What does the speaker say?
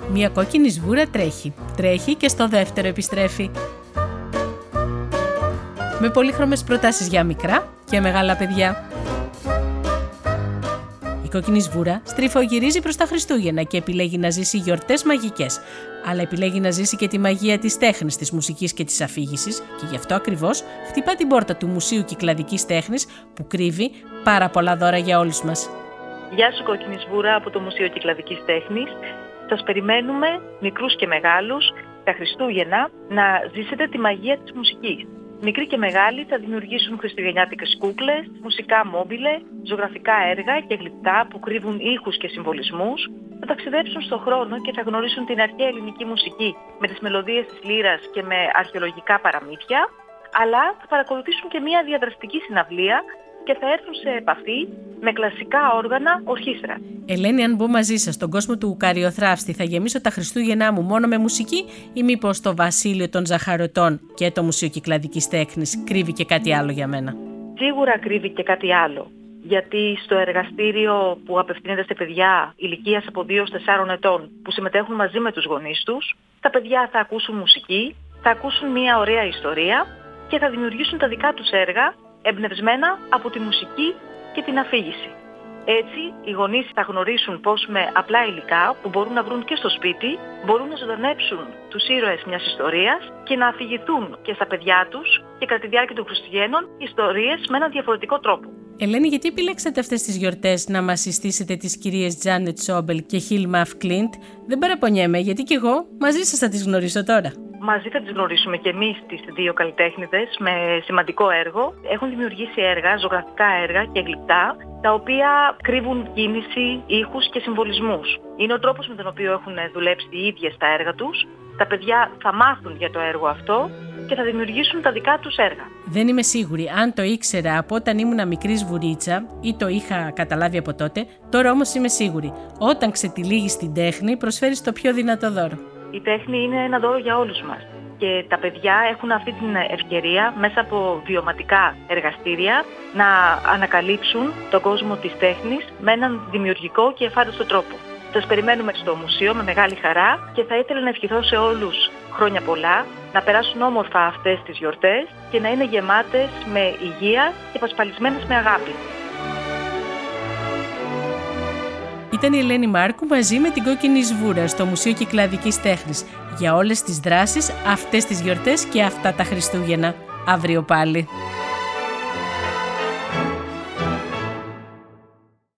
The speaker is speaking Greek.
Μια κόκκινη σβούρα τρέχει. Τρέχει και στο δεύτερο επιστρέφει. Με πολύχρωμες προτάσεις για μικρά και μεγάλα παιδιά. Η κόκκινη σβούρα στριφογυρίζει προς τα Χριστούγεννα και επιλέγει να ζήσει γιορτές μαγικές. Αλλά επιλέγει να ζήσει και τη μαγεία της τέχνης, της μουσικής και της αφήγησης και γι' αυτό ακριβώς χτυπά την πόρτα του Μουσείου Κυκλαδικής Τέχνης που κρύβει πάρα πολλά δώρα για όλους μας. Γεια σου κόκκινη σβούρα από το Μουσείο Κυκλαδικής Τέχνης. Σας περιμένουμε, μικρούς και μεγάλους, τα Χριστούγεννα να ζήσετε τη μαγεία της μουσικής. Μικροί και μεγάλοι θα δημιουργήσουν χριστουγεννιάτικες κούκλες, μουσικά μόμπιλε, ζωγραφικά έργα και γλυπτά που κρύβουν ήχους και συμβολισμούς, θα ταξιδέψουν στον χρόνο και θα γνωρίσουν την αρχαία ελληνική μουσική με τις μελωδίες της λύρας και με αρχαιολογικά παραμύθια, αλλά θα παρακολουθήσουν και μια διαδραστική συναυλία και θα έρθουν σε επαφή με κλασικά όργανα ορχήστρα. Ελένη, αν μπω μαζί σας στον κόσμο του Καριοθράφστη, θα γεμίσω τα Χριστούγεννά μου μόνο με μουσική ή μήπως το Βασίλειο των Ζαχαρωτών και το Μουσείο Κυκλαδικής Τέχνης κρύβει και κάτι άλλο για μένα? Σίγουρα κρύβει και κάτι άλλο. Γιατί στο εργαστήριο που απευθύνεται σε παιδιά ηλικίας από 2 έως 4 ετών που συμμετέχουν μαζί με τους γονείς τους, τα παιδιά θα ακούσουν μουσική, θα ακούσουν μια ωραία ιστορία και θα δημιουργήσουν τα δικά τους έργα εμπνευσμένα από τη μουσική και την αφήγηση. Έτσι, οι γονείς θα γνωρίσουν πώς με απλά υλικά που μπορούν να βρουν και στο σπίτι, μπορούν να ζωντανέψουν τους ήρωες μιας ιστορίας και να αφηγηθούν και στα παιδιά τους και κατά τη διάρκεια των Χριστουγέννων ιστορίες με έναν διαφορετικό τρόπο. Ελένη, γιατί επιλέξατε αυτές τις γιορτές να μας συστήσετε τις κυρίες Τζάνετ Σόμπελ και Χίλμα Αφ Κλίντ? Δεν παραπονιέμαι, γιατί κι εγώ μαζί σας θα τις γνωρίσω τώρα. Μαζί θα τις γνωρίσουμε και εμείς τις δύο καλλιτέχνηδες με σημαντικό έργο. Έχουν δημιουργήσει έργα, ζωγραφικά έργα και γλυπτά, τα οποία κρύβουν κίνηση, ήχους και συμβολισμούς. Είναι ο τρόπος με τον οποίο έχουν δουλέψει οι ίδιες τα έργα τους. Τα παιδιά θα μάθουν για το έργο αυτό και θα δημιουργήσουν τα δικά τους έργα. Δεν είμαι σίγουρη αν το ήξερα από όταν ήμουν μικρή σβουρίτσα ή το είχα καταλάβει από τότε. Τώρα όμως είμαι σίγουρη. Όταν ξετυλίγεις την τέχνη, προσφέρεις το πιο δυνατό δώρο. Η τέχνη είναι ένα δώρο για όλους μας και τα παιδιά έχουν αυτή την ευκαιρία μέσα από βιωματικά εργαστήρια να ανακαλύψουν τον κόσμο της τέχνης με έναν δημιουργικό και εφάνταστο τρόπο. Σας περιμένουμε στο μουσείο με μεγάλη χαρά και θα ήθελα να ευχηθώ σε όλους χρόνια πολλά, να περάσουν όμορφα αυτές τις γιορτές και να είναι γεμάτες με υγεία και πασπαλισμένες με αγάπη. Ήταν η Ελένη Μάρκου μαζί με την κόκκινη σβούρα στο Μουσείο Κυκλαδικής Τέχνης για όλες τις δράσεις αυτές τις γιορτές και αυτά τα Χριστούγεννα. Αύριο πάλι.